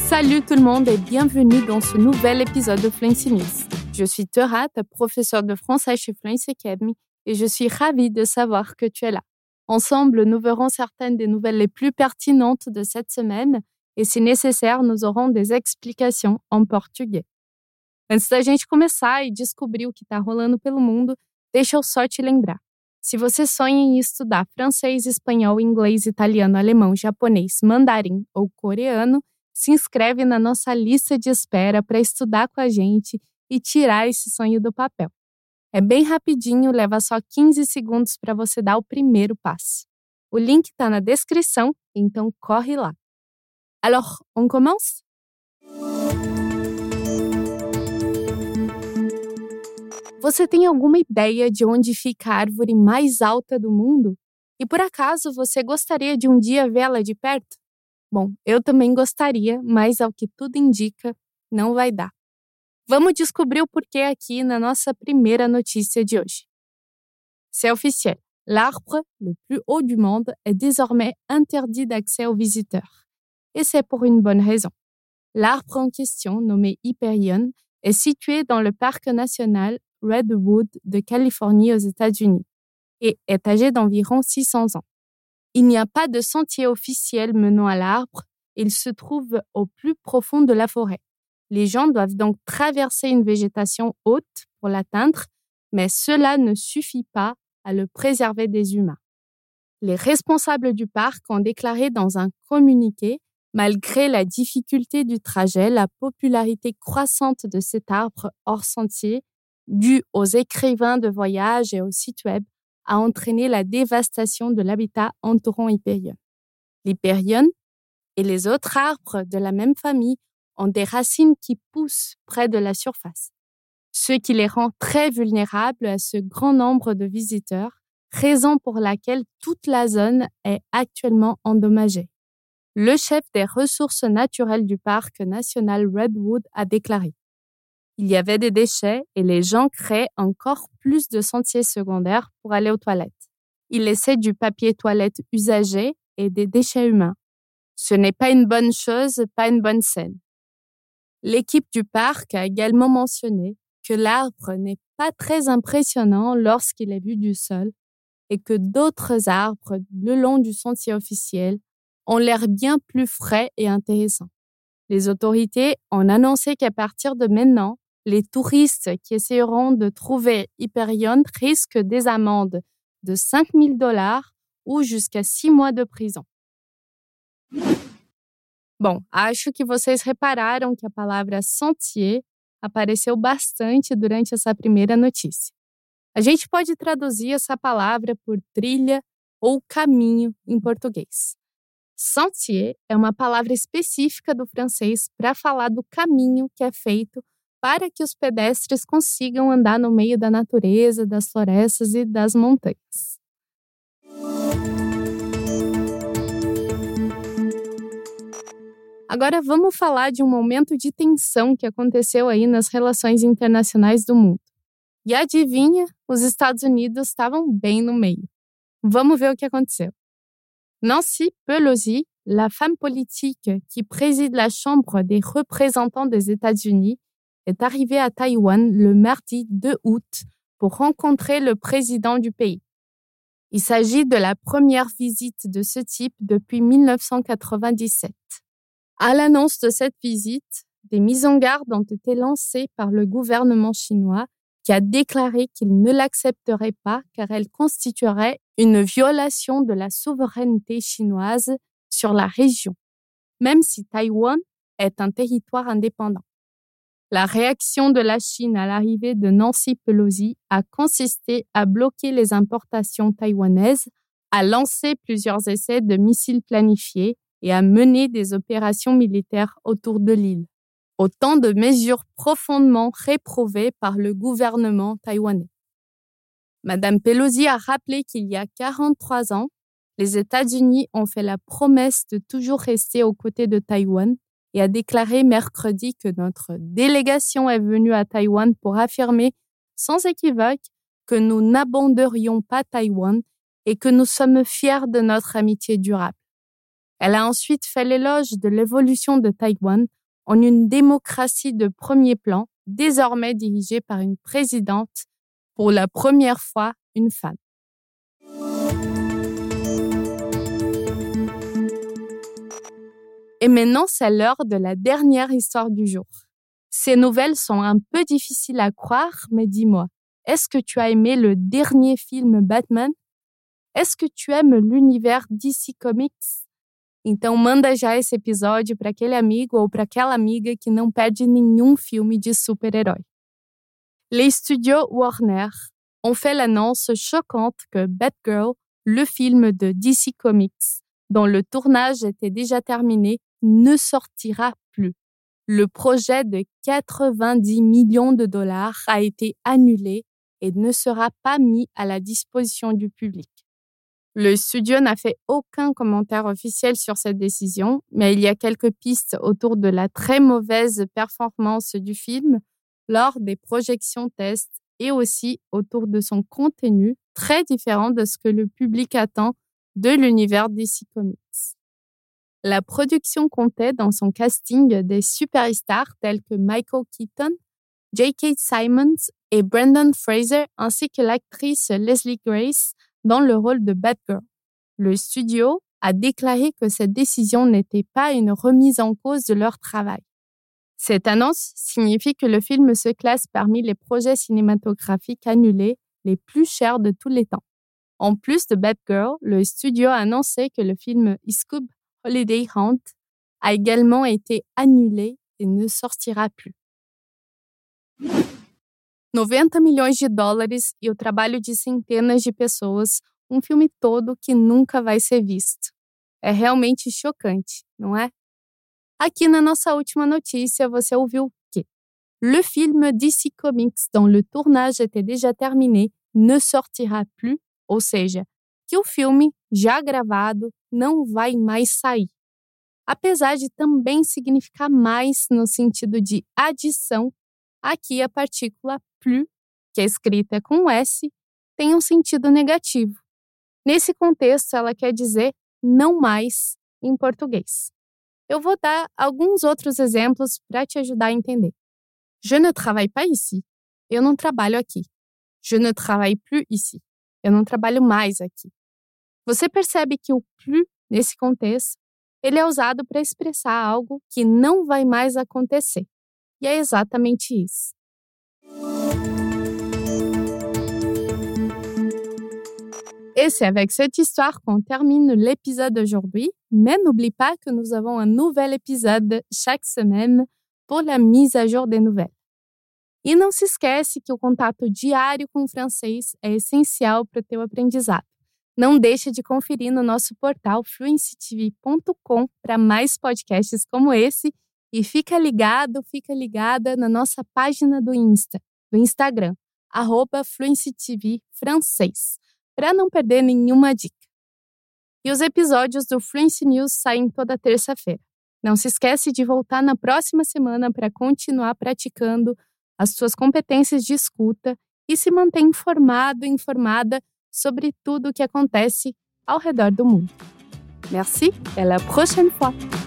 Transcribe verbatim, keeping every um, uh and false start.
Salut tout le monde et bienvenue dans ce nouvel épisode de Fluency News. Je suis Terat, professeure de français chez Fluency Academy et je suis ravie de savoir que tu es là. Ensemble, nous verrons certaines des nouvelles les plus pertinentes de cette semaine e, se necessário, nous aurons des explications em português. Antes da gente começar e descobrir o que está rolando pelo mundo, deixa eu só te lembrar. Se você sonha em estudar francês, espanhol, inglês, italiano, alemão, japonês, mandarim ou coreano, se inscreve na nossa lista de espera para estudar com a gente e tirar esse sonho do papel. É bem rapidinho, leva só quinze segundos para você dar o primeiro passo. O link está na descrição, então corre lá. Alors, on commence? Você tem alguma ideia de onde fica a árvore mais alta do mundo? E por acaso você gostaria de um dia vê-la de perto? Bom, eu também gostaria, mas ao que tudo indica, não vai dar. Vamos descobrir o porquê aqui na nossa primeira notícia de hoje. C'est officiel. L'arbre le plus haut du monde est désormais interdit d'accès aux visiteurs. Et c'est pour une bonne raison. L'arbre en question, nommé Hyperion, est situé dans le parc national Redwood de Californie aux États-Unis et est âgé d'environ six cents ans. Il n'y a pas de sentier officiel menant à l'arbre et il se trouve au plus profond de la forêt. Les gens doivent donc traverser une végétation haute pour l'atteindre, mais cela ne suffit pas à le préserver des humains. Les responsables du parc ont déclaré dans un communiqué, malgré la difficulté du trajet, la popularité croissante de cet arbre hors sentier, due aux écrivains de voyage et aux sites web, a entraîné la dévastation de l'habitat entourant Hyperion. L'Hyperion et les autres arbres de la même famille ont des racines qui poussent près de la surface, ce qui les rend très vulnérables à ce grand nombre de visiteurs, raison pour laquelle toute la zone est actuellement endommagée. Le chef des ressources naturelles du parc national Redwood a déclaré: il y avait des déchets et les gens créent encore plus de sentiers secondaires pour aller aux toilettes. Ils laissaient du papier toilette usagé et des déchets humains. Ce n'est pas une bonne chose, pas une bonne scène. L'équipe du parc a également mentionné que l'arbre n'est pas très impressionnant lorsqu'il est vu du sol et que d'autres arbres le long du sentier officiel ont l'air bien plus frais et intéressants. Les autorités ont annoncé qu'à partir de maintenant, les touristes qui essaieront de trouver Hyperion risquent des amendes de cinq mille dollars ou jusqu'à six mois de prison. Bom, acho que vocês repararam que a palavra sentier apareceu bastante durante essa primeira notícia. A gente pode traduzir essa palavra por trilha ou caminho em português. Sentier é uma palavra específica do francês para falar do caminho que é feito para que os pedestres consigam andar no meio da natureza, das florestas e das montanhas. Agora vamos falar de um momento de tensão que aconteceu aí nas relações internacionais do mundo. E adivinha, os Estados Unidos estavam bem no meio. Vamos ver o que aconteceu. Nancy Pelosi, la femme politique qui préside la Chambre des représentants des États-Unis, est arrivée à Taïwan le mardi deux août pour rencontrer le président du pays. Il s'agit de la première visite de ce type depuis dix-neuf cent quatre-vingt-dix-sept. À l'annonce de cette visite, des mises en garde ont été lancées par le gouvernement chinois qui a déclaré qu'il ne l'accepterait pas car elle constituerait une violation de la souveraineté chinoise sur la région, même si Taïwan est un territoire indépendant. La réaction de la Chine à l'arrivée de Nancy Pelosi a consisté à bloquer les importations taïwanaises, à lancer plusieurs essais de missiles planifiés et à mener des opérations militaires autour de l'île. Autant de mesures profondément réprouvées par le gouvernement taïwanais. Madame Pelosi a rappelé qu'il y a quarante-trois ans, les États-Unis ont fait la promesse de toujours rester aux côtés de Taïwan et a déclaré mercredi que notre délégation est venue à Taïwan pour affirmer sans équivoque que nous n'abandonnerions pas Taïwan et que nous sommes fiers de notre amitié durable. Elle a ensuite fait l'éloge de l'évolution de Taïwan en une démocratie de premier plan, désormais dirigée par une présidente, pour la première fois une femme. Et maintenant, c'est l'heure de la dernière histoire du jour. Ces nouvelles sont un peu difficiles à croire, mais dis-moi, est-ce que tu as aimé le dernier film Batman? Est-ce que tu aimes l'univers D C Comics? Então manda já esse episódio para aquele amigo ou para aquela amiga que não perde nenhum filme de super-héros. Les studios Warner ont fait l'annonce choquante que Batgirl, le film de D C Comics, dont le tournage était déjà terminé, ne sortira plus. Le projet de quatre-vingt-dix millions de dollars a été annulé et ne sera pas mis à la disposition du public. Le studio n'a fait aucun commentaire officiel sur cette décision, mais il y a quelques pistes autour de la très mauvaise performance du film lors des projections tests et aussi autour de son contenu très différent de ce que le public attend de l'univers D C Comics. La production comptait dans son casting des superstars tels que Michael Keaton, J K. Simmons et Brendan Fraser, ainsi que l'actrice Leslie Grace dans le rôle de Batgirl. Le studio a déclaré que cette décision n'était pas une remise en cause de leur travail. Cette annonce signifie que le film se classe parmi les projets cinématographiques annulés les plus chers de tous les temps. En plus de Batgirl, le studio a annoncé que le film Scoob Holiday Hunt a également été annulé et ne sortira plus. noventa milhões de dólares e o trabalho de centenas de pessoas, um filme todo que nunca vai ser visto. É realmente chocante, não é? Aqui na nossa última notícia, você ouviu que le film D C Comics dont le tournage était déjà terminé ne sortira plus, ou seja, que o filme já gravado não vai mais sair. Apesar de também significar mais no sentido de adição, aqui a partícula plus, que é escrita com S, tem um sentido negativo. Nesse contexto, ela quer dizer não mais em português. Eu vou dar alguns outros exemplos para te ajudar a entender. Je ne travaille pas ici. Eu não trabalho aqui. Je ne travaille plus ici. Eu não trabalho mais aqui. Você percebe que o plus, nesse contexto, ele é usado para expressar algo que não vai mais acontecer. E é exatamente isso. Et c'est avec cette histoire qu'on termine l'épisode d'aujourd'hui, mais n'oublie pas que nous avons un nouvel épisode chaque semaine pour la mise à jour des nouvelles. E não se esquece que o contato diário com o francês é essencial para o teu aprendizado. Não deixe de conferir no nosso portal fluency t v ponto com para mais podcasts como esse e fica ligado, fica ligada na nossa página do Insta, do Instagram, arroba fluencytv francês, para não perder nenhuma dica. E os episódios do Fluency News saem toda terça-feira. Não se esquece de voltar na próxima semana para continuar praticando as suas competências de escuta e se manter informado e informada sobre tudo o que acontece ao redor do mundo. Merci, et à la prochaine fois!